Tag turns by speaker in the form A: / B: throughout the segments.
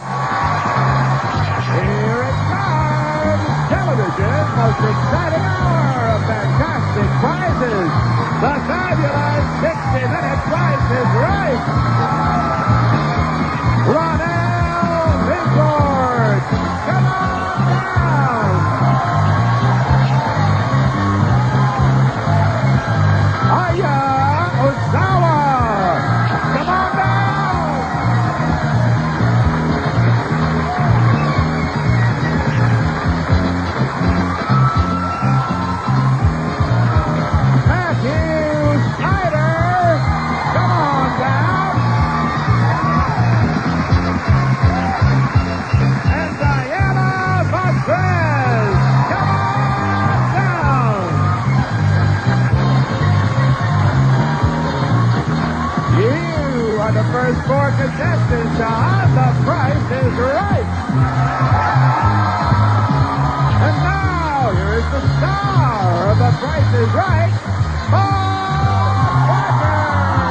A: Here it comes! Television's most exciting hour of fantastic prizes. The fabulous 60-minute Price is Right. Ronald Bigford, come on down! Aya Ozawa, come on down! Matthew Snyder, come on down! And Diana Vasquez, come on down! You are the first four contestants on The Price is Right. And now, here is the star of The Price is Right, Bob Barker.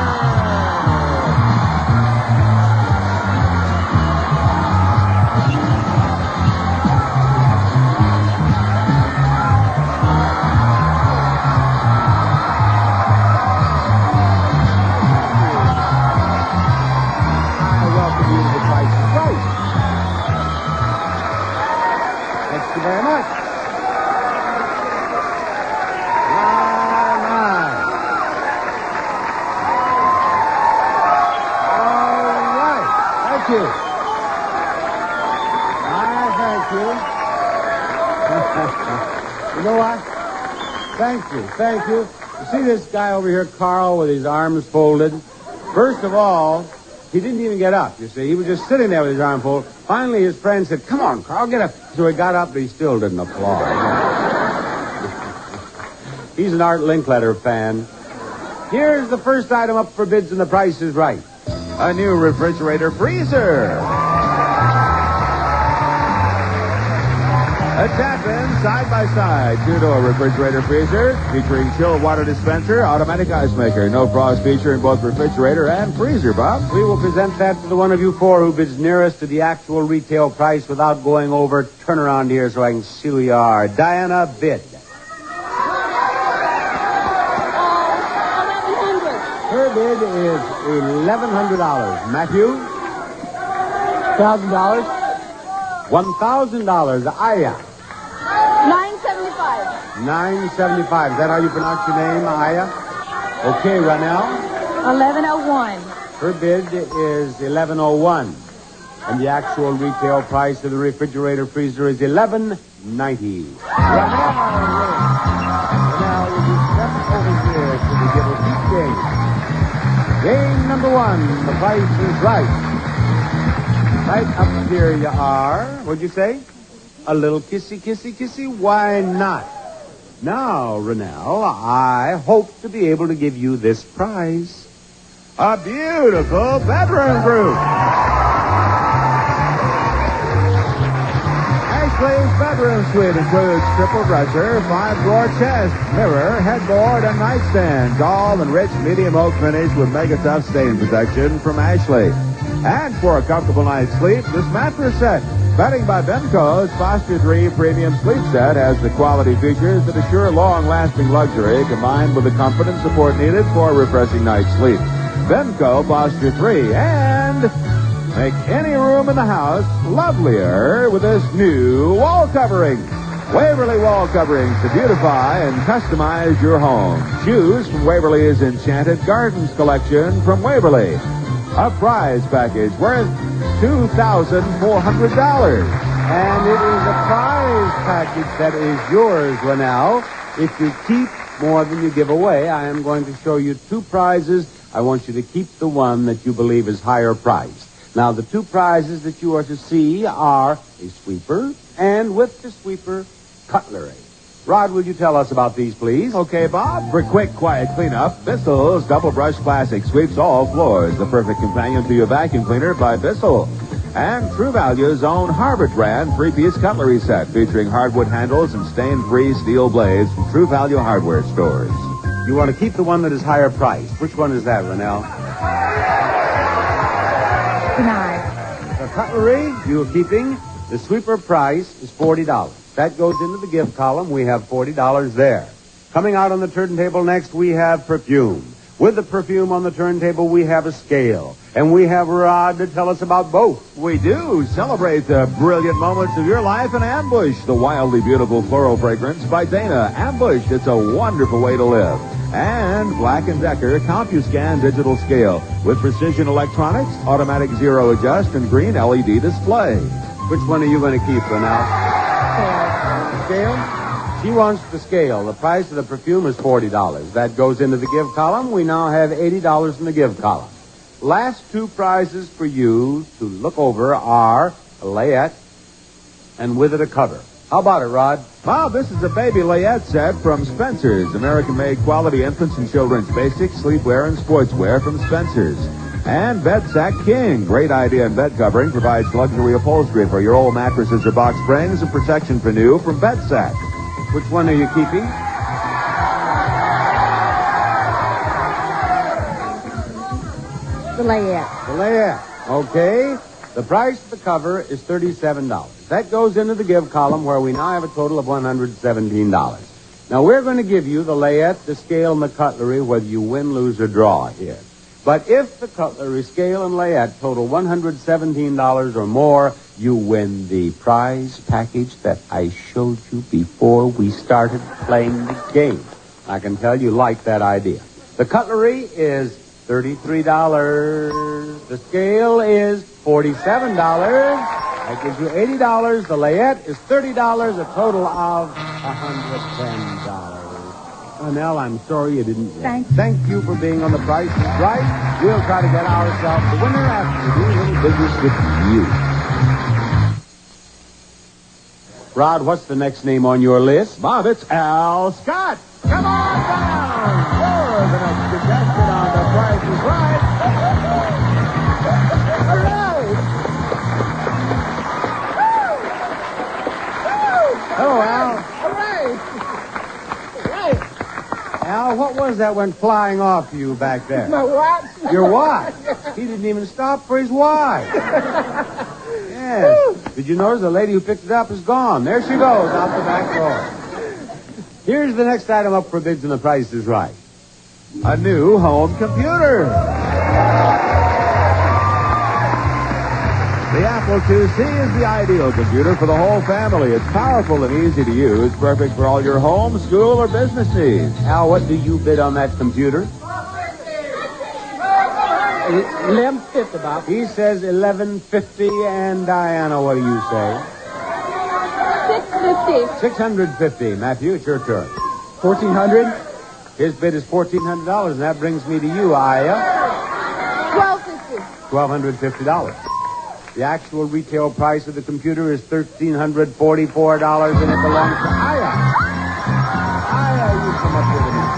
A: I welcome you to The Price is Right. Thank you very much. All right. Thank you. Thank you. You know what? Thank you. You see this guy over here, Carl, with his arms folded? First of all, he didn't even get up, you see. He was just sitting there with his arm folded. Finally, his friend said, "Come on, Carl, get up." So he got up, but he still didn't applaud. He's an Art Linkletter fan. Here's the first item up for bids, and The Price is Right. A new refrigerator freezer. A tap-in side-by-side two-door refrigerator freezer featuring chill water dispenser, automatic ice maker. No frost feature in both refrigerator and freezer, Bob. We will present that to the one of you four who bids nearest to the actual retail price without going over. Turn around here so I can see who you are. Diana, bid. Her bid is $1,100. Matthew?
B: $1,000.
A: $1,000. Aya?
B: $975.
A: $975. Is that how you pronounce your name, Aya? Okay, Ronell?
B: $1,101.
A: Her bid is $1,101. And the actual retail price of the refrigerator freezer is $1,190. Ronell, will you step over here to the Give or Keep game? Game number one, The Price is Right. Right up here you are. What'd you say? A little kissy, kissy, kissy? Why not? Now, Ronell, I hope to be able to give you this prize. A beautiful bedroom group. Ashley's bedroom suite includes triple dresser, 5-drawer chest, mirror, headboard, and nightstand. All in rich medium oak finish with mega tough stain protection from Ashley. And for a comfortable night's sleep, this mattress set. Bedding by Benco's Posture 3 Premium Sleep Set has the quality features that assure long-lasting luxury combined with the comfort and support needed for a refreshing night's sleep. Benco Posture 3 and make any room in the house lovelier with this new wall covering. Waverly Wall Coverings to beautify and customize your home. Choose from Waverly's Enchanted Gardens collection from Waverly. A prize package worth $2,400. And it is a prize package that is yours, Ronell. If you keep more than you give away, I am going to show you two prizes. I want you to keep the one that you believe is higher priced. Now, the two prizes that you are to see are a sweeper and with the sweeper, cutlery. Rod, will you tell us about these, please?
C: Okay, Bob. For quick, quiet cleanup, Bissell's Double Brush Classic sweeps all floors. The perfect companion to your vacuum cleaner by Bissell. And True Value's own Harvard brand 3-piece cutlery set featuring hardwood handles and stain-free steel blades from True Value hardware stores.
A: You want to keep the one that is higher priced. Which one is that, Ronell?
B: Knife.
A: The
D: cutlery you're keeping, the sweeper price is $40. That goes into the gift column. We have $40 there. Coming out on the turntable next, we have perfume. With the perfume on the turntable, we have a scale. And we have Rod to tell us about both.
C: We do celebrate the brilliant moments of your life in Ambush, the wildly beautiful floral fragrance by Dana. Ambush, it's a wonderful way to live. And Black & Decker CompuScan digital scale with precision electronics, automatic zero adjust, and green LED display.
D: Which one are you going to keep, Renal? Scale? She wants the scale. The price of the perfume is $40. That goes into the give column. We now have $80 in the give column. Last two prizes for you to look over are a layette and with it a cover. How about it, Rod?
C: Bob, this is a baby layette set from Spencer's. American-made quality infants and children's basics, sleepwear, and sportswear from Spencer's. And Bed Sack King. Great idea in bed covering. Provides luxury upholstery for your old mattresses or box springs and protection for new from Bed Sack.
D: Which one are you keeping?
B: The layette.
D: The layette. Okay. The price of the cover is $37. That goes into the give column where we now have a total of $117. Now, we're going to give you the layette, the scale, and the cutlery, whether you win, lose, or draw here. But if the cutlery, scale, and layette total $117 or more, you win the prize package that I showed you before we started playing the game. I can tell you like that idea. The cutlery is $33. The scale is $47. That gives you $80. The layette is $30, a total of $110. Nell, I'm sorry you didn't win. Thank you for being on The Price is Right. We'll try to get ourselves the winner after we do a little business with you. Rod, what's the next name on your list?
C: Bob, it's Al Scott. Come on down for the next contestant on The Price is Right.
D: Hello, Al. Al, what was that went flying off you back there?
E: My watch.
D: Your watch? He didn't even stop for his watch. Yes. Did you notice the lady who picked it up is gone? There she goes, out the back door. Here's the next item up for bids, and the price is right.
C: A new home computer. The Apple IIc is the ideal computer for the whole family. It's powerful and easy to use, perfect for all your home, school, or business needs.
D: Al, what do you bid on that computer?
E: $11.50, Bob.
D: He says $11.50, and Diana, what do you say?
B: $650.
D: $650. Matthew, it's your turn.
E: $1,400.
D: His bid is $1,400, and that brings me to you, Aya.
B: $1,250.
D: $1,250. The actual retail price of the computer is $1,344, and it belongs to Aya. Aya, you come up here to me.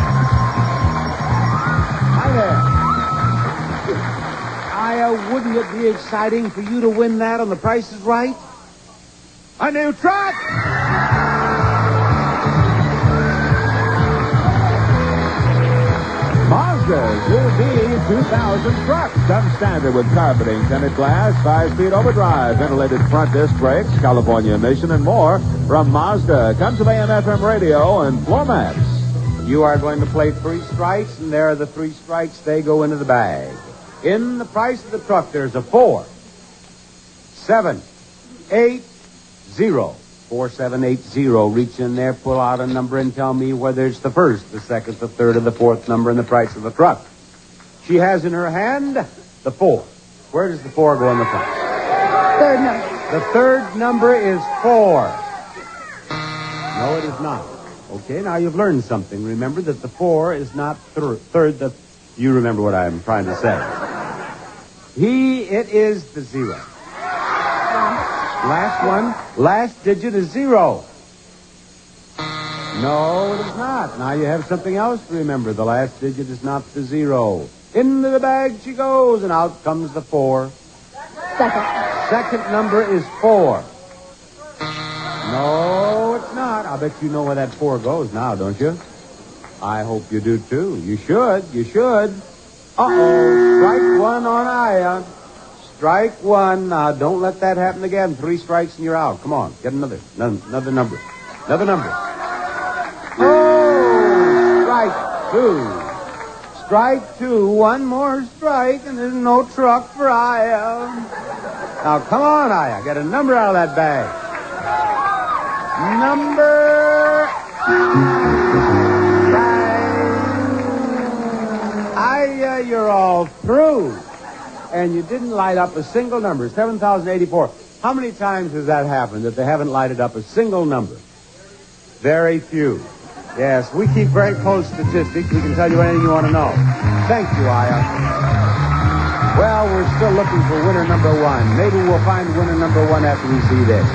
D: Hi there. Aya, wouldn't it be exciting for you to win that on The Price is Right?
C: A new truck. Mazda's new B2000 truck. Comes standard with carpeting, tinted glass, 5-speed overdrive, ventilated front disc brakes, California emission, and more from Mazda. Comes with AM/FM radio and floor mats.
D: You are going to play 3 strikes, and there are the 3 strikes. They go into the bag. In the price of the truck, there's a 4, 7, 8, 0. 4780. Reach in there, pull out a number, and tell me whether it's the first, the second, the third, or the fourth number in the price of the truck. She has in her hand the 4. Where does the 4 go in the price?
B: Third number.
D: The third number is 4. No, it is not. Okay, now you've learned something. Remember that the 4 is not third. You remember what I'm trying to say. It is the 0. Last one. Last digit is 0. No, it is not. Now you have something else to remember. The last digit is not the 0. Into the bag she goes, and out comes the 4. Second number is 4. No, it's not. I bet you know where that 4 goes now, don't you? I hope you do, too. You should. Uh-oh. Strike 1 on Aya. Strike one. Now, don't let that happen again. 3 strikes and you're out. Come on. Get another number. Another number. Oh, strike 2. Strike 2. One more strike, and there's no truck for Aya. Now, come on, Aya. Get a number out of that bag. Number 9. Aya, you're all through. And you didn't light up a single number. 7,084. How many times has that happened that they haven't lighted up a single number? Very few. Yes, we keep very close statistics. We can tell you anything you want to know. Thank you, Aya. Well, we're still looking for winner number 1. Maybe we'll find winner number 1 after we see this.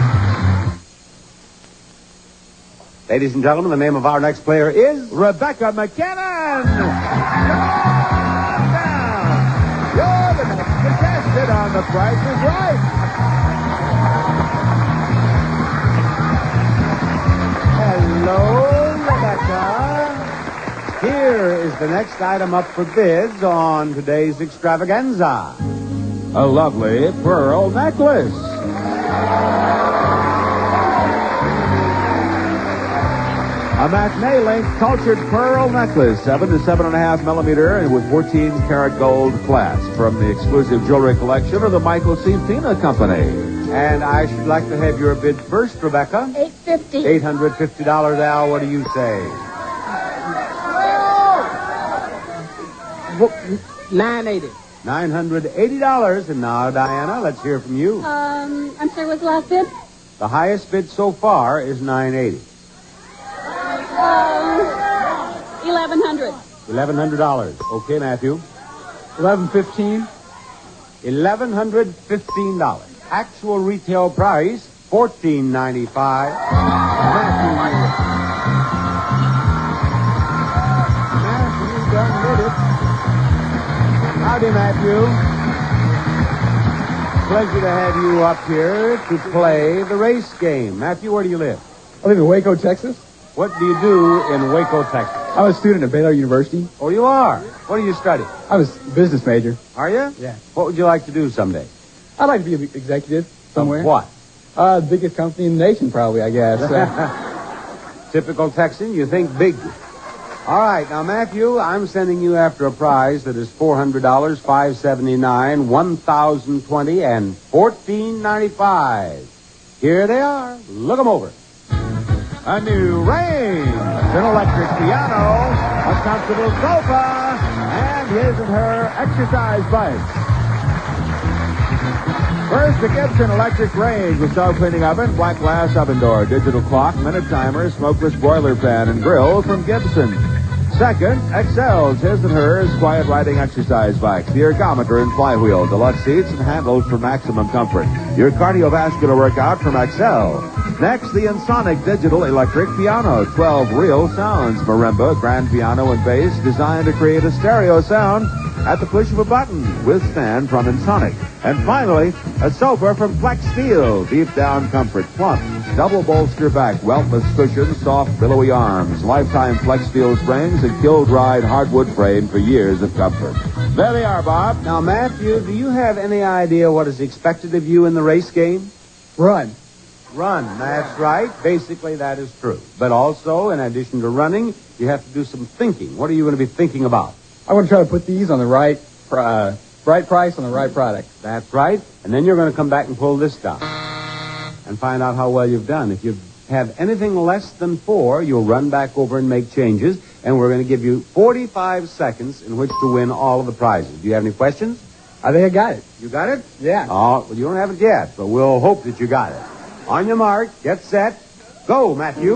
D: Ladies and gentlemen, the name of our next player is
C: Rebecca McKinnon. You're the next contestant on The Price is Right.
D: Hello, Rebecca. Here is the next item up for bids on today's extravaganza.
C: A lovely pearl necklace. A matinee-length cultured pearl necklace, 7 to 7.5 millimeter, and with 14-karat gold clasp from the exclusive jewelry collection of the Michael C. Fina Company.
D: And I should like to have your bid first, Rebecca.
B: $850.
D: $850, Al. What do you say?
E: $980.
D: $980. And now, Diana, let's hear from you.
B: I'm sorry, what's the last bid?
D: The highest bid so far is $980.
B: $1,100.
D: $1,100. Okay, Matthew.
E: $1,115.
D: $1,115. Actual retail price, $1,495. Matthew done did it. Howdy, Matthew. Pleasure to have you up here to play the race game. Matthew, where do you live?
E: I live in Waco, Texas.
D: What do you do in Waco, Texas?
E: I'm a student at Baylor University.
D: Oh, you are? What do you study?
E: I was a business major.
D: Are you?
E: Yeah.
D: What would you like to do someday?
E: I'd like to be an executive somewhere.
D: Of what?
E: Biggest company in the nation, probably, I guess.
D: Typical Texan, you think big. All right, now, Matthew, I'm sending you after a prize that is $400, $579, $1,020, and $1,495. Here they are. Look them over.
C: A new range, an electric piano, a comfortable sofa, and his and her exercise bikes. First, the Gibson electric range with self-cleaning oven, black glass oven door, digital clock, minute timer, smokeless broiler pan, and grill from Gibson. Second, Excel's his and hers quiet riding exercise bike, the ergometer and flywheel, deluxe seats and handles for maximum comfort. Your cardiovascular workout from Excel. Next, the Ensoniq digital electric piano, 12 real sounds, marimba, grand piano, and bass, designed to create a stereo sound at the push of a button with stand from Ensoniq. And finally, a sofa from Flex Steel, deep down comfort, plump, double bolster back, weltless cushions, soft billowy arms, lifetime Flex Steel springs, and Kill-Dried hardwood frame for years of comfort. There they are, Bob.
D: Now, Matthew, do you have any idea what is expected of you in the race game?
E: Run.
D: Run, that's right. Basically, that is true. But also, in addition to running, you have to do some thinking. What are you going to be thinking about?
E: I want to try to put these on the right price on the right product.
D: That's right. And then you're going to come back and pull this down and find out how well you've done. If you have anything less than 4, you'll run back over and make changes, and we're going to give you 45 seconds in which to win all of the prizes. Do you have any questions?
E: I think I got it.
D: You got it?
E: Yeah.
D: Oh, well, you don't have it yet, but we'll hope that you got it. On your mark, get set, go, Matthew.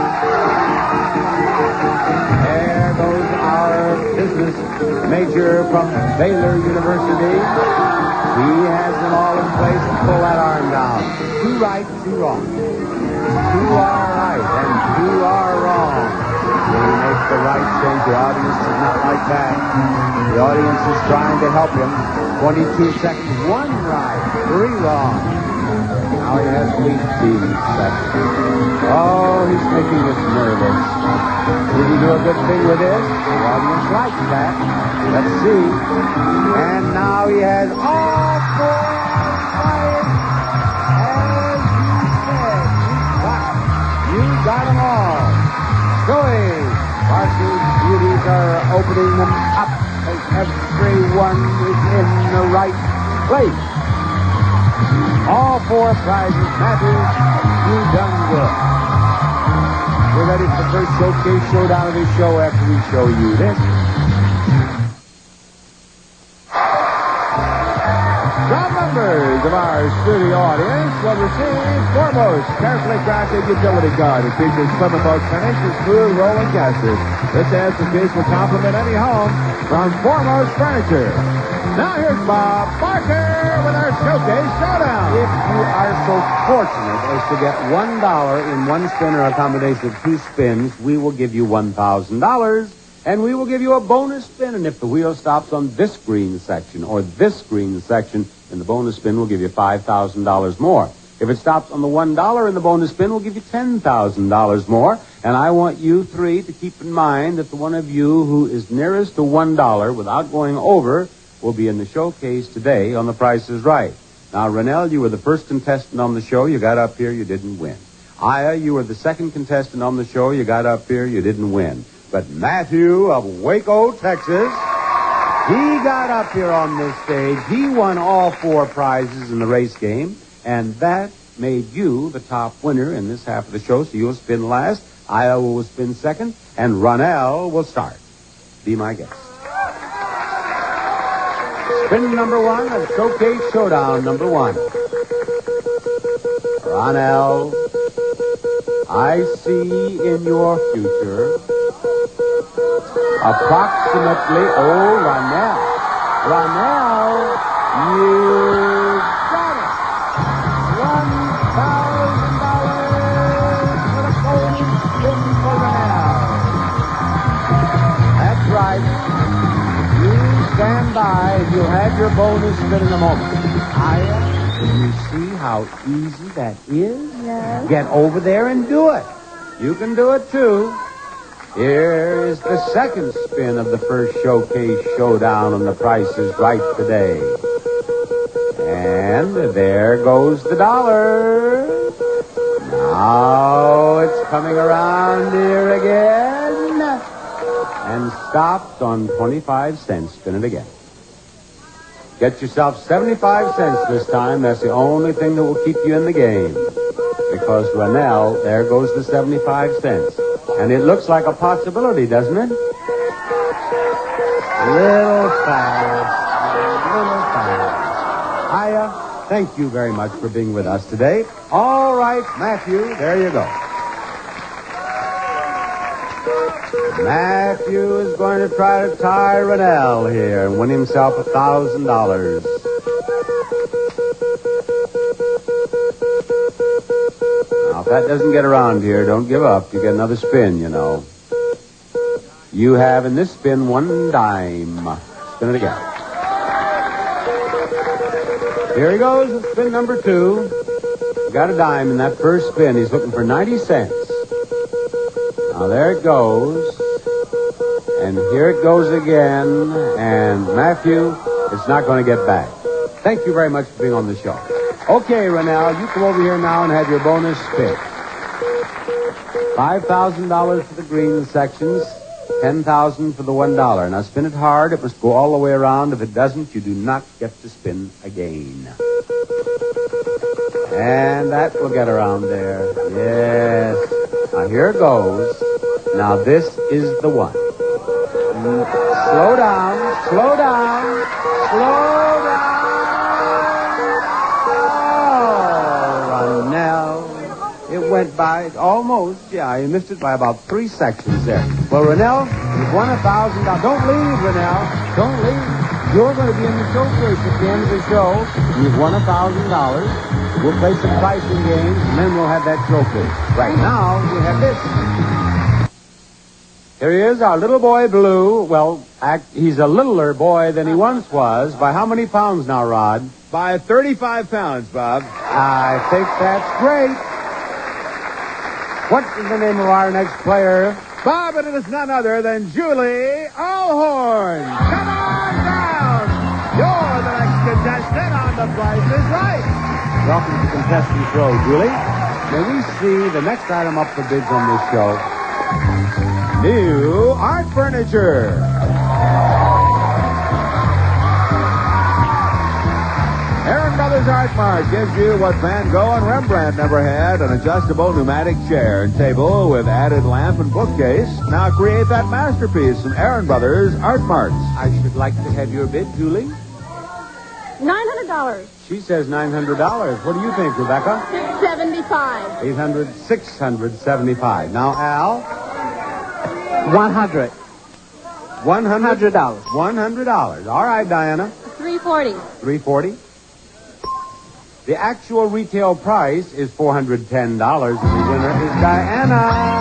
D: There goes our business major from Baylor University. He has them all in place to pull that arm down. 2 right, 2 wrong. 2 are right and 2 are wrong. When he makes the right change, the audience is not like that. The audience is trying to help him. 22 seconds, 1 right, 3 wrong. Now he has wheat beans set. Oh, he's making us nervous. Did he do a good thing with this? The audience likes that. Let's see. And now he has all four players. As you got them all. Going. Marcy's beauties are opening them up as everyone is in the right place. All four prizes, Matthew, you done good. We're ready for the first showcase showdown of this show after we show you this. The members of our studio audience will receive Foremost carefully crafted utility guard. It features Plymouth Oak finish with smooth rolling casters. This piece will complement any home from Foremost Furniture. Now here's Bob Barker with our showcase showdown.
C: If you are so fortunate as to get $1 in one spin or a combination of two spins, we will give you $1,000. And we will give you a bonus spin. And if the wheel stops on this green section or this green section, then the bonus spin will give you $5,000 more. If it stops on the $1 in the bonus spin, we'll give you $10,000 more. And I want you three to keep in mind that the one of you who is nearest to $1 without going over will be in the showcase today on The Price is Right. Now, Rennell, you were the first contestant on the show. You got up here, you didn't win. Aya, you were the second contestant on the show. You got up here, you didn't win. But Matthew of Waco, Texas, he got up here on this stage. He won all four prizes in the race game, and that made you the top winner in this half of the show. So you'll spin last, Aya will spin second, and Ronnell will start. Be my guest. Spin number one of Showcase Showdown number one. Ronnell, I see in your future approximately, Ronnell, you got it. $1,000 for the golden spin for Ronnell. That's right. You stand by. You'll have your bonus spin in a moment. Aya, can you see how easy that is?
B: Yes.
C: Get over there and do it. You can do it, too. Here is the second spin of the first Showcase Showdown on The Price is Right today. And there goes the dollar. Now it's coming around here again. And stopped on 25 cents. Spin it again. Get yourself 75 cents this time. That's the only thing that will keep you in the game. Because, Ronnell, there goes the 75 cents. And it looks like a possibility, doesn't it? Little fast. Aya, thank you very much for being with us today. All right, Matthew, there you go. Matthew is going to try to tie Ronnell here and win himself $1,000. Now, if that doesn't get around here, don't give up. You get another spin, you know. You have in this spin one dime. Spin it again. Here he goes with spin number two. He got a dime in that first spin. He's looking for 90 cents. Now, there it goes. And here it goes again. And Matthew, it's not going to get back. Thank you very much for being on the show. Okay, Ronnell, you come over here now and have your bonus spin. $5,000 for the green sections, $10,000 for the $1. Now spin it hard. It must go all the way around. If it doesn't, you do not get to spin again. And that will get around there. Yes. Now here it goes. Now this is the one. Slow down, slow down, slow down. Ronnell, it went by almost, you missed it by about 3 sections there. Well, Ronnell, you've won $1,000. Don't leave, Ronnell. Don't leave. You're going to be in the showcase at the end of the show. You've won $1,000. We'll play some pricing games, and then we'll have that showcase. Right now, we have this. Here he is, our little boy Blue. Well, he's a littler boy than he once was. By how many pounds now, Rod? by 35 pounds, Bob.
D: I think that's great. What is the name of our next player?
C: Bob, and it is none other than Julie Allhorn. Come on down. You're the next contestant on The Price is Right.
D: Welcome to Contestant Show, Julie. May we see the next item up for bids on this show?
C: New art furniture. Aaron Brothers Art Mart gives you what Van Gogh and Rembrandt never had, an adjustable pneumatic chair and table with added lamp and bookcase. Now create that masterpiece from Aaron Brothers Art Mart.
D: I should like to have your bid, Julie.
B: $900.
D: She says $900. What do you think, Rebecca?
B: $675.
D: 800, 675. Now, Al?
E: $100.
D: $100. $100. All right, Diana.
B: $340.
D: $340. The actual retail price is $410, and the winner is Diana.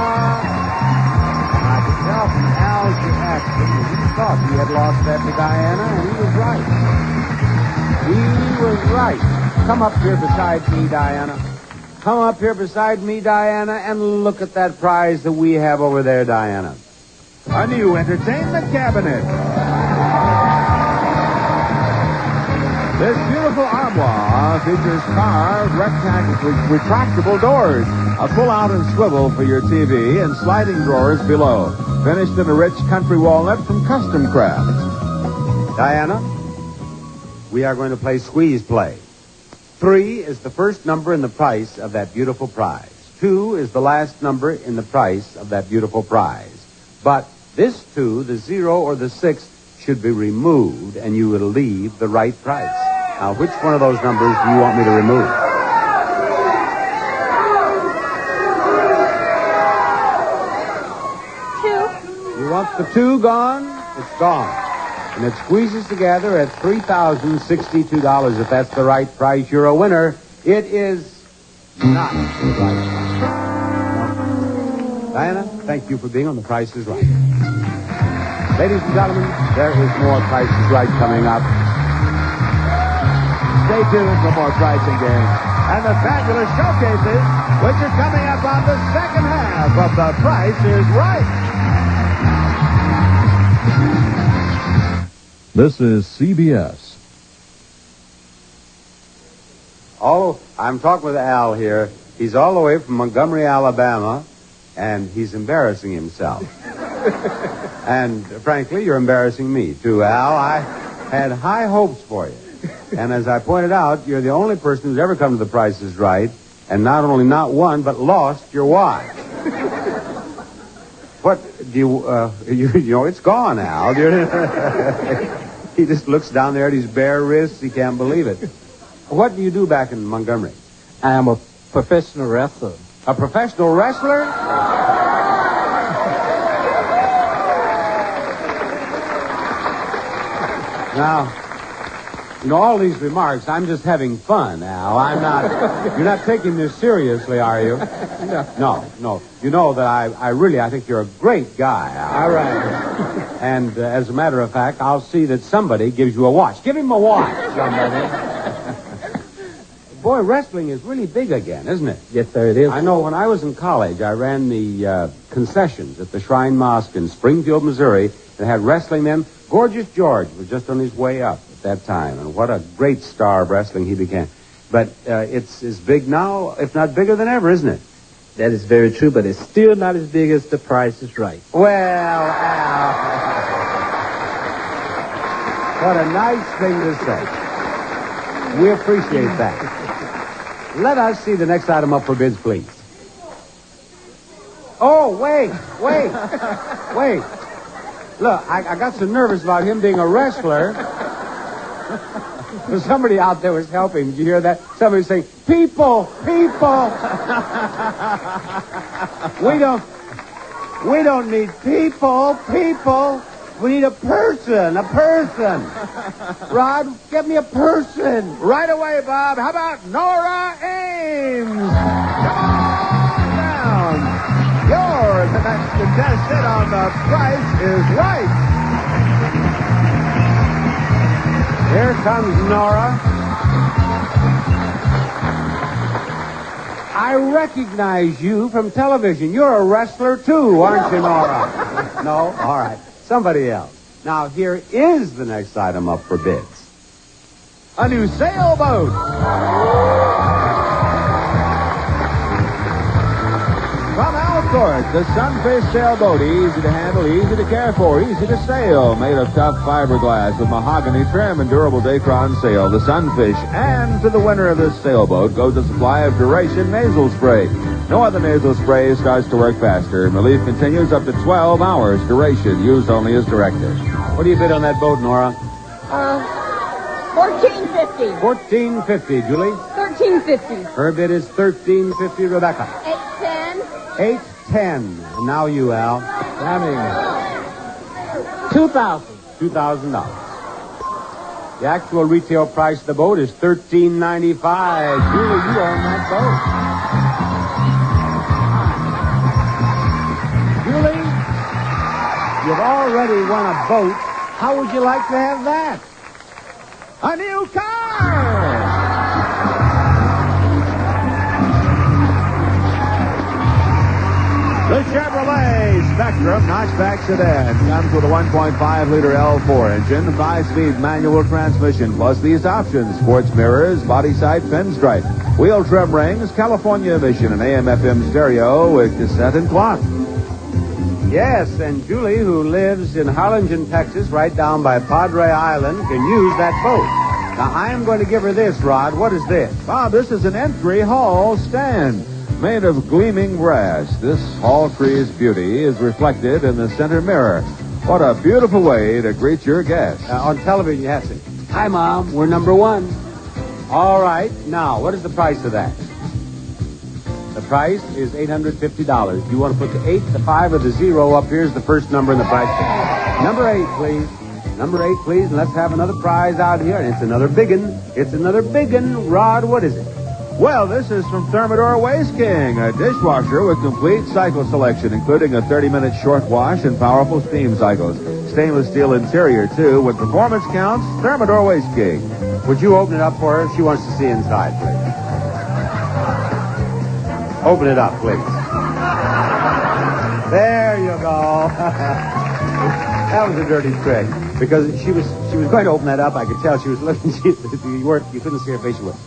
D: I could tell from Al's reaction that he thought he had lost that to Diana, and he was right. He was right. Come up here beside me, Diana. Come up here beside me, Diana, and look at that prize that we have over there, Diana.
C: A new entertainment cabinet. This beautiful armoire features carved retractable doors, a pull-out and swivel for your TV, and sliding drawers below. Finished in a rich country walnut from Custom Craft.
D: Diana, we are going to play Squeeze Play. 3 is the first number in the price of that beautiful prize. 2 is the last number in the price of that beautiful prize. But this 2, the 0 or the 6, should be removed, and you will leave the right price. Now, which one of those numbers do you want me to remove?
B: $2.
D: You want the 2 gone? It's gone. And it squeezes together at $3,062. If that's the right price, you're a winner. It is not the right price. Diana, thank you for being on The Price is Right. Ladies and gentlemen, there is more Price is Right coming up.
C: Stay tuned for more pricing games and the fabulous showcases, which are coming up on the second half of The Price is Right.
F: This is CBS.
D: Oh, I'm talking with Al here. He's all the way from Montgomery, Alabama, and he's embarrassing himself. And frankly, you're embarrassing me, too, Al. I had high hopes for you. And as I pointed out, you're the only person who's ever come to The Price is Right, and not only not won, but lost your wife. What do you know, it's gone, Al. He just looks down there at his bare wrists. He can't believe it. What do you do back in Montgomery?
E: I am a professional wrestler.
D: A professional wrestler? Now, you know, all these remarks, I'm just having fun, Al. I'm not... You're not taking this seriously, are you? No. You know that I think you're a great guy, Al.
E: All right.
D: And as a matter of fact, I'll see that somebody gives you a watch. Give him a watch, somebody. Boy, wrestling is really big again, isn't it?
E: Yes, sir, it is.
D: I know when I was in college, I ran the concessions at the Shrine Mosque in Springfield, Missouri. They had wrestling then. Gorgeous George was just on his way up at that time, and what a great star of wrestling he became. But it's as big now, if not bigger than ever, isn't it?
E: That is very true, but it's still not as big as The Price is Right.
D: Well, Al. What a nice thing to say. We appreciate that. Let us see the next item up for bids, please. Oh, wait. Look, I got so nervous about him being a wrestler. Somebody out there was helping. Did you hear that? Somebody was saying, people. We don't need people. We need a person. Rod, get me a person.
C: Right away, Bob. How about Nora Ames? Come on down. You're the next contestant on The Price is Right.
D: Here comes Nora. I recognize you from television. You're a wrestler, too, aren't you, Nora? No? All right. Somebody else. Now, here is the next item up for bids.
C: A new sailboat. From Alcourt, the Sunfish sailboat. Easy to handle, easy to care for, easy to sail. Made of tough fiberglass with mahogany trim and durable Dacron sail. The Sunfish. And to the winner of this sailboat goes a supply of Duration nasal spray. No other nasal spray starts to work faster. Relief continues up to 12 hours. Duration used only as directed.
D: What do you bid on that boat, Nora?
B: $14.50.
D: $14.50. Julie?
B: $13.50.
D: Her bid is $13.50. Rebecca?
B: $8.10.
D: $8.10. And now you, Al.
E: $2,000.
D: $2,000. The actual retail price of the boat is $13.95. Julie, you own that boat. Julie, you've already won a boat. How would you like to have that?
C: A new car! The Chevrolet Spectrum notchback sedan comes with a 1.5-liter L4 engine, 5-speed manual transmission, plus these options: sports mirrors, body side pinstripe, wheel trim rings, California emission, and AM/FM stereo with cassette and clock.
D: Yes, and Julie, who lives in Harlingen, Texas, right down by Padre Island, can use that boat. Now, I am going to give her this, Rod. What is this?
C: Bob, this is an entry hall stand made of gleaming brass. This hall tree's beauty is reflected in the center mirror. What a beautiful way to greet your guests.
D: On television, you have to say, "Hi, Mom, we're number one." All right. Now, what is the price of that? The price is $850. You want to put the 8, the 5, or the 0 up? Here's the first number in the price tag. Number 8, please. Number 8, please. And let's have another prize out here. And it's another biggin. It's another biggin. Rod, what is it?
C: Well, this is from Thermador Waste King, a dishwasher with complete cycle selection, including a 30-minute short wash and powerful steam cycles. Stainless steel interior, too. When performance counts, Thermador Waste King.
D: Would you open it up for her? She wants to see inside, please. Open it up, please. There you go. That was a dirty trick. Because she was going to open that up. I could tell she was looking. You couldn't see her face. She went.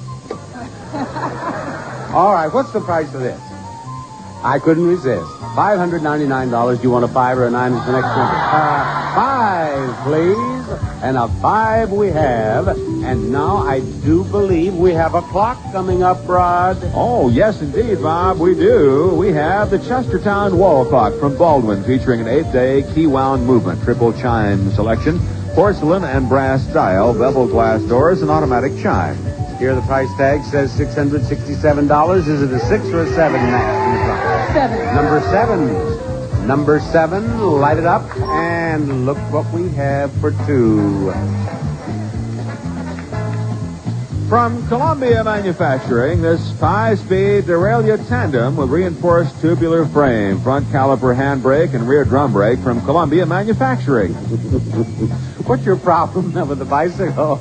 D: All right, what's the price of this? I couldn't resist. $599. Do you want a 5 or a 9 is the next number? 5, please. And a 5 we have. And now I do believe we have a clock coming up, Rod.
C: Oh, yes, indeed, Bob, we do. We have the Chestertown wall clock from Baldwin, featuring an 8-day key-wound movement, triple chime selection, porcelain and brass dial, bevel glass doors, and automatic chime.
D: Here the price tag says $667. Is it a 6 or a 7 next?
B: 7.
D: Number 7. Number 7, light it up, and look what we have for 2.
C: From Columbia Manufacturing, this 5-speed derailleur tandem with reinforced tubular frame, front caliper handbrake, and rear drum brake from Columbia Manufacturing.
D: What's your problem with the bicycle?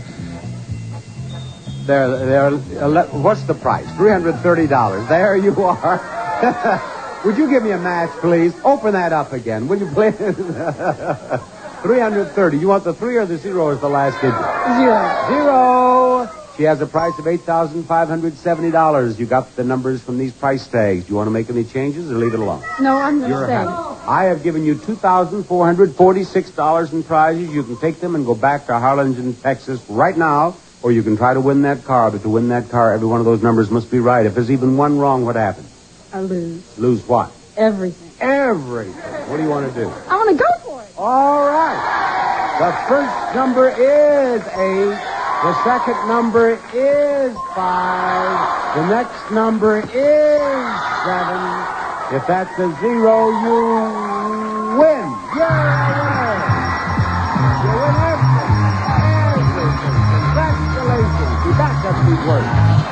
D: What's the price? $330. There you are. Would you give me a match, please? Open that up again, will you, please? $330. You want the 3 or the 0 as the last digit? 0. She has a price of $8,570. You got the numbers from these price tags. Do you want to make any changes or leave it alone?
B: No, I'm going to stay.
D: I have given you $2,446 in prizes. You can take them and go back to Harlingen, Texas right now, or you can try to win that car. But to win that car, every one of those numbers must be right. If there's even one wrong, what happens?
B: I lose.
D: Lose what?
B: Everything.
D: Everything. What do you want to do?
B: I want to go for it.
D: All right. The first number is 8. The second number is 5. The next number is 7. If that's a 0, you win. You're a winner. You win everything. Everything. Congratulations. You got that sweet word.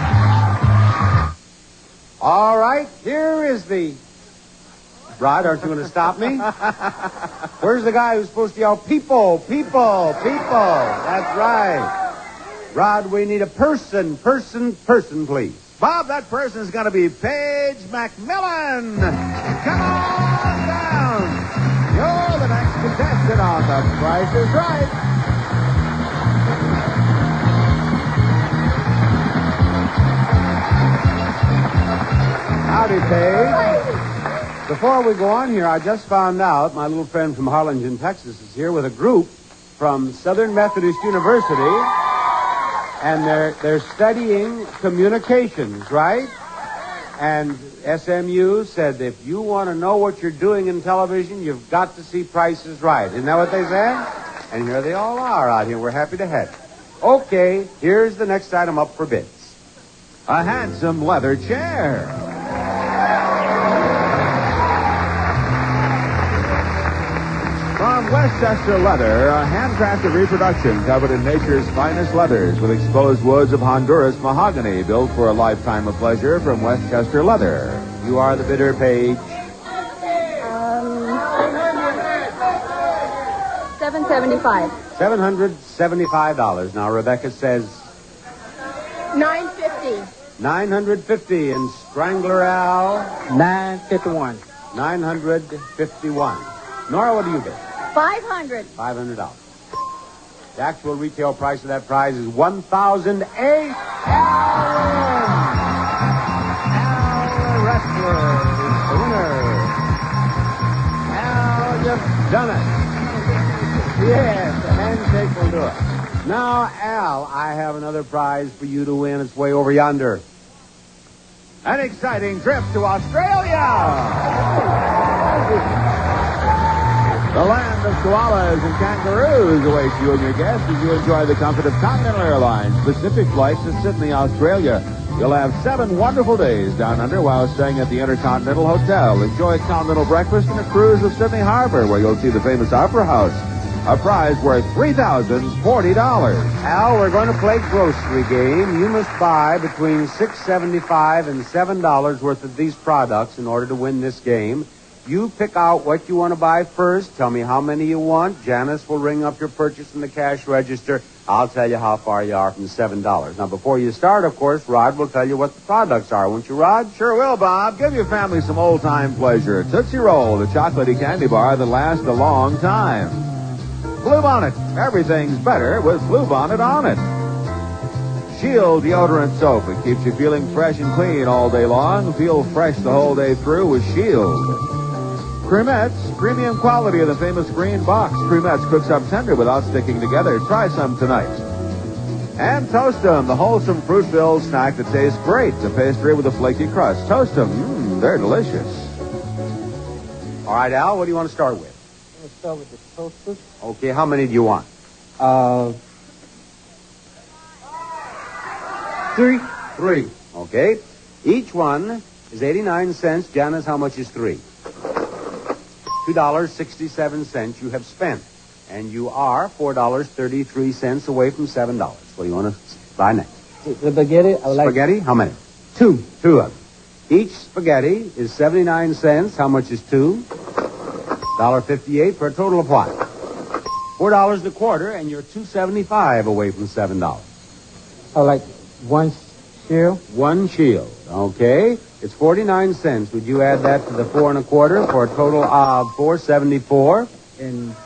D: All right. Here is the... Rod, aren't you going to stop me? Where's the guy who's supposed to yell, people, people, people? That's right. Rod, we need a person, please.
A: Bob, that person is going to be Paige McMillan. Come on down. You're the next contestant on The Price is Right.
D: Howdy, Paige. Before we go on here, I just found out my little friend from Harlingen, Texas is here with a group from Southern Methodist University, and they're studying communications, right? And SMU said if you want to know what you're doing in television, you've got to see Price is Right. Isn't that what they said? And here they all are out here. We're happy to have you. Okay, here's the next item up for bids.
A: A handsome leather chair. From Westchester Leather, a handcrafted reproduction covered in nature's finest leathers with exposed woods of Honduras mahogany, built for a lifetime of pleasure from Westchester Leather.
D: You are the bidder, Paige.
B: $775.
D: $775. Now, Rebecca says
B: $950.
D: $950. And Strangler Al,
E: $951.
D: $951. Nora, what do you bid?
B: $500.
D: $500. The actual retail price of that prize is $1,008. Al Wrestler is the winner. Al, you've done it. Yes, the handshake will do it. Now, Al, I have another prize for you to win. It's way over yonder.
A: An exciting trip to Australia. The land of koalas and kangaroos awaits you and your guests as you enjoy the comfort of Continental Airlines Pacific flights to Sydney, Australia. You'll have 7 wonderful days down under while staying at the Intercontinental Hotel. Enjoy a continental breakfast and a cruise of Sydney Harbor, where you'll see the famous Opera House. A prize worth $3,040.
D: Al, we're going to play grocery game. You must buy between $6.75 and $7 worth of these products in order to win this game. You pick out what you want to buy first. Tell me how many you want. Janice will ring up your purchase in the cash register. I'll tell you how far you are from $7. Now, before you start, of course, Rod will tell you what the products are. Won't you, Rod?
A: Sure will, Bob. Give your family some old-time pleasure. Tootsie Roll, the chocolatey candy bar that lasts a long time. Blue Bonnet. Everything's better with Blue Bonnet on it. Shield deodorant soap. It keeps you feeling fresh and clean all day long. Feel fresh the whole day through with Shield. Cremettes, premium quality of the famous green box. Cremettes cooks up tender without sticking together. Try some tonight. And Toast 'em, the wholesome fruit-filled snack that tastes great. A pastry with a flaky crust. Toast 'em, they're delicious.
D: All right, Al, what do you want to start with?
E: Let's start with the toasters.
D: Okay, how many do you want?
E: 3.
D: 3. Okay. Each one is 89 cents. Janice, how much is 3? $2.67 you have spent. And you are $4.33 away from $7. What do you want to buy next?
E: The spaghetti, I would like
D: Spaghetti? How many?
E: 2.
D: 2 of them. Each spaghetti is 79 cents. How much is 2? $1.58 for a total of what? $4.25, and you're $2.75 away from $7.
E: I would like 1 shield.
D: 1 shield. Okay. It's 49 cents. Would you add that to the 4.25 for a total of $4.74?
E: And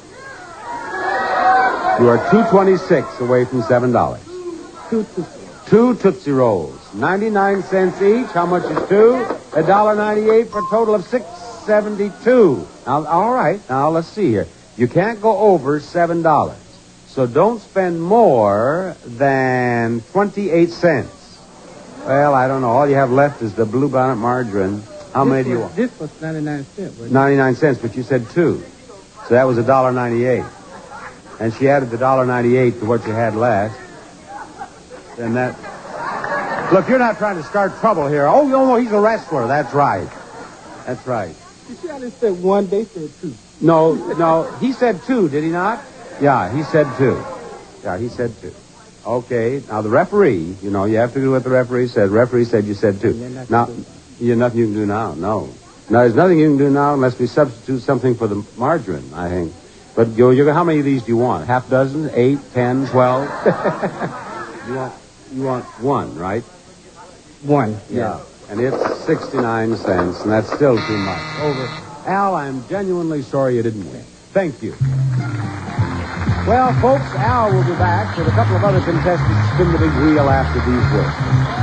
D: You are $2.26 away from $7.
E: 2.
D: 2 Tootsie Rolls. 99 cents each. How much is 2? $1.98 for a total of $6.72. Now, all right. Now, let's see here. You can't go over $7. So don't spend more than 28 cents. Well, I don't know. All you have left is the Blue Bonnet margarine. How many do you want?
E: This was 99 cents.
D: 99 cents, but you said 2. So that was $1.98. And she added the $1.98 to what you had last. And that... Look, you're not trying to start trouble here. Oh, no, he's a wrestler. That's right. That's right.
E: You see, I just said 1, they said 2.
D: No, he said 2, did he not? Yeah, he said 2. Yeah, he said 2. Okay, now the referee, you have to do what the referee said. Referee said you said 2. Now, there's nothing you can do now, no. Now, there's nothing you can do now unless we substitute something for the margarine, I think. But how many of these do you want? Half dozen? 8, 10, 12? You want 1, right?
E: one.
D: Yeah. And it's 69 cents, and that's still too much. Over. Al, I'm genuinely sorry you didn't win. Thank you. Well, folks, Al will be back with a couple of other contestants to spin the big wheel after these words.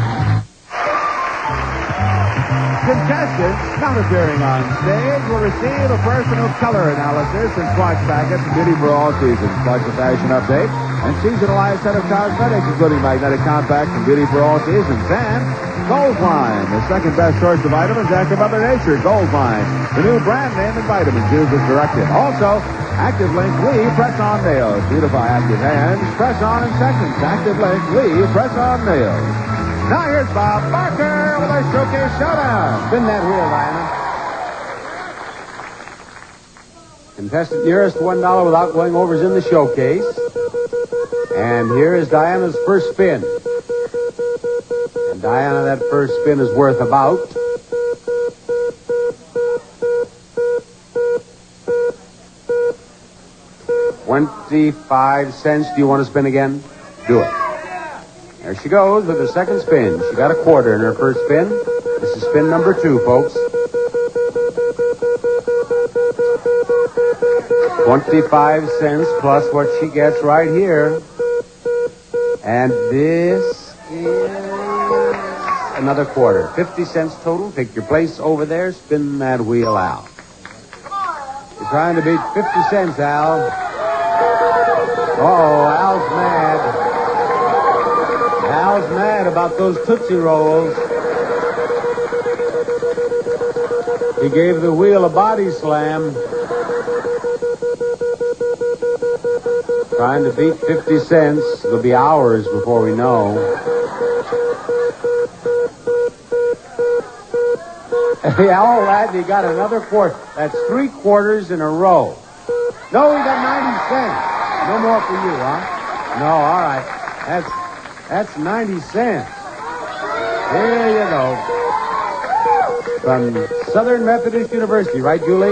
A: Contestants not appearing on stage will receive a personal color analysis and swatch packets and beauty for all seasons, plus a fashion update and seasonalized set of cosmetics, including magnetic compacts and beauty for all seasons. And Goldline, the second best source of vitamins after Mother Nature. Goldline, the new brand name in vitamins used as directed. Also, Active Link Lee Press-On Nails. Beautify active hands. Press on in seconds. Active Link Lee Press-On Nails. Now here's Bob Barker with our Showcase Showdown.
D: Spin that wheel, Diana. Contestant nearest $1 without going over is in the showcase. And here is Diana's first spin. And Diana, that first spin is worth about $0.25. Do you want to spin again? Do it. There she goes with her second spin. She got a quarter in her first spin. This is spin number 2, folks. 25 cents plus what she gets right here. And this is another quarter. 50 cents total. Take your place over there. Spin that wheel out. You're trying to beat 50 cents, Al. Uh-oh, Al's mad. Al's mad about those Tootsie Rolls. He gave the wheel a body slam. Trying to beat 50 cents. It'll be hours before we know. Yeah, all right, he got another quarter. That's 3 quarters in a row. No, he got 90 cents. No more for you, huh? No, all right. That's 90 cents. Here you go. From Southern Methodist University, right, Julie?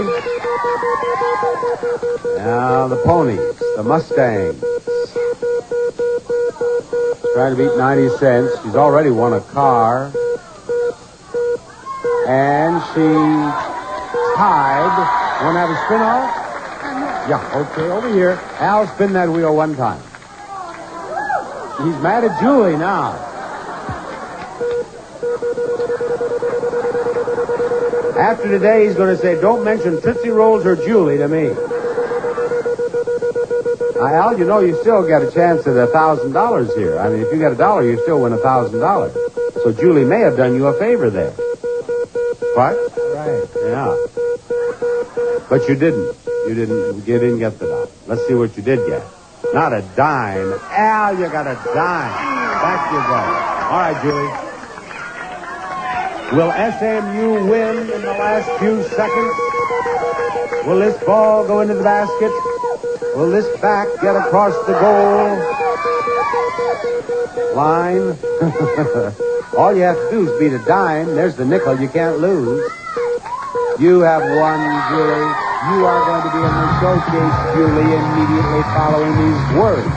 D: Now, the ponies, the Mustangs. Trying to beat 90 cents. She's already won a car. And she tied. Want to have a spin off? Yeah, okay, over here. Al, spin that wheel one time. He's mad at Julie now. After today, he's going to say, don't mention Tootsie Rolls or Julie to me. Al, you know you still got a chance at $1,000 here. I mean, if you got $1, you still win $1,000. So Julie may have done you a favor there. What? Right. Yeah. But you didn't. You didn't get the $1. Let's see what you did get. Not a dime. Al, you got a dime. Back you go. All right, Julie. Will SMU win in the last few seconds? Will this ball go into the basket? Will this back get across the goal line? All you have to do is beat a dime. There's the nickel you can't lose. You have won, Julie. You are going to be in the showcase, Julie, immediately following these words.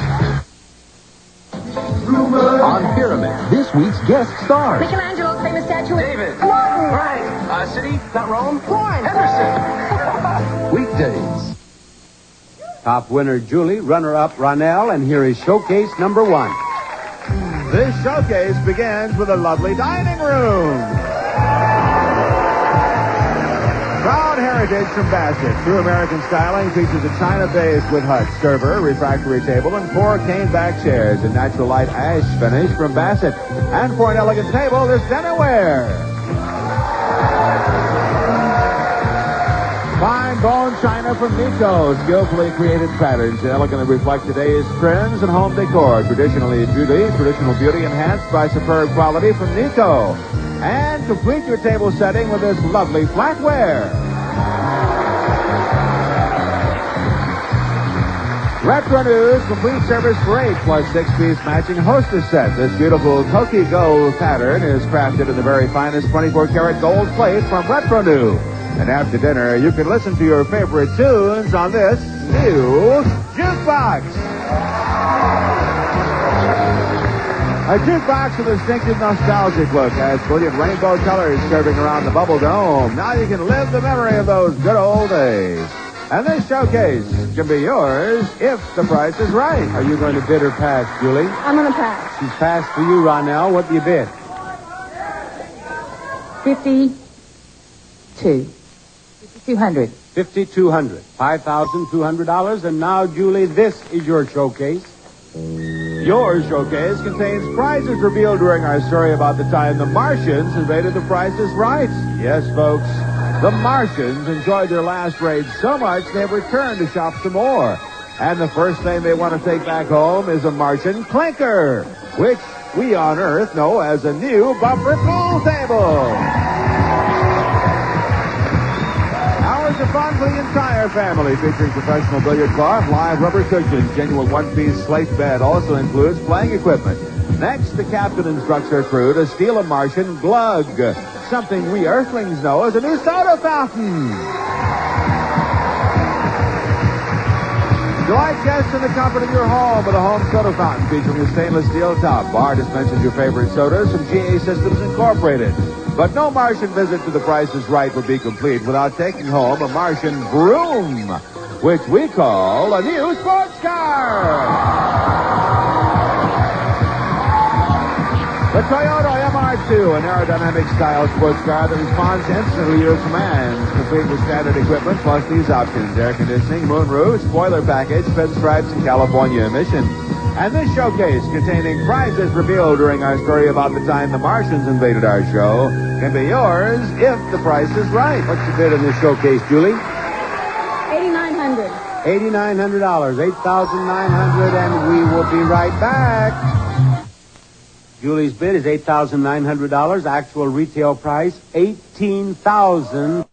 G: On Pyramid, this week's guest stars.
B: Michelangelo's famous statue.
G: David.
B: Martin.
G: Right. City, not Rome.
B: Florence.
G: Henderson. Weekdays.
D: Top winner, Julie. Runner-up, Ronell. And here is showcase number 1.
A: This showcase begins with a lovely dining room. Proud heritage from Bassett. True American styling features a china base with hut, server, refractory table, and 4 cane-back chairs. A natural light ash finish from Bassett. And for an elegant table, this dinnerware. Fine bone china from Nico. Skillfully created patterns that elegantly reflect today's trends and home decor. Traditional beauty enhanced by superb quality from Nico. And complete your table setting with this lovely flatware. Retro News, complete service for 8 plus 6-piece matching hostess set. This beautiful Toki Gold pattern is crafted in the very finest 24-karat gold plate from Retro News. And after dinner, you can listen to your favorite tunes on this new jukebox. A jukebox with a distinctive nostalgic look has brilliant rainbow colors curving around the Bubble Dome. Now you can live the memory of those good old days. And this showcase can be yours if the price is right.
D: Are you going to bid or pass, Julie?
B: I'm going to pass.
D: She's passed for you, Ronell. What do you bid?
H: 5,200.
D: $5,200. $5,200. And now, Julie, this is your showcase.
A: Your showcase contains prizes revealed during our story about the time the Martians invaded The Price is Right. Yes, folks, the Martians enjoyed their last raid so much they've returned to shop some more. And the first thing they want to take back home is a Martian clinker, which we on Earth know as a new bumper pool table. Hours of fun for the entire family, featuring professional billiard cloth, live rubber cushions, genuine one-piece slate bed, also includes playing equipment. Next, the captain instructs her crew to steal a Martian glug, something we Earthlings know as a new soda fountain. Delight guests in the comfort of your home with a home soda fountain featuring a stainless steel top. Bar dispenses your favorite sodas from GA Systems Incorporated. But no Martian visit to The Price is Right would be complete without taking home a Martian broom, which we call a new sports car. The Toyota MR2, an aerodynamic style sports car that responds instantly to your commands, complete with standard equipment plus these options: air conditioning, moonroof, spoiler package, pinstripes, and California emissions. And this showcase, containing prizes revealed during our story about the time the Martians invaded our show, can be yours if the price is right.
D: What's the bid in this showcase, Julie?
B: $8,900.
D: $8,900. $8,900, and we will be right back. Julie's bid is $8,900. Actual retail price, $18,000.